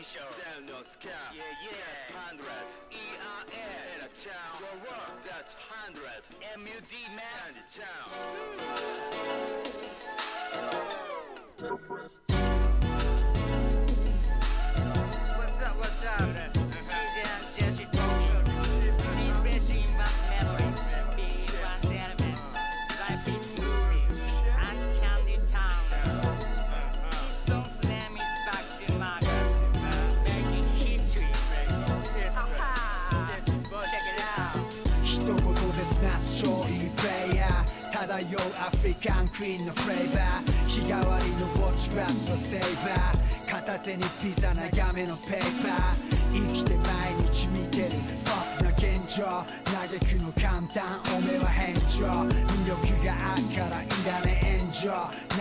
Then no scam. That's 100. ERN. In a town. Whoa. That's 100. MUD man. In the town. What's up? CJ and Jesse talking. Please press in one memory. Be one element. Life is movie. And Candy Town. This song's name is Back to Market. Making history. Haha. Check it out. 一言でスマッシュ勝利プレイヤー漂うアフリカンクイーンのフレーバー日替わりのウォッチグラスはセーバー片手にピザ長めのペーパー生きて毎日見てるファップな現状嘆くの簡単おめは返上魅力があっからいらねえ炎上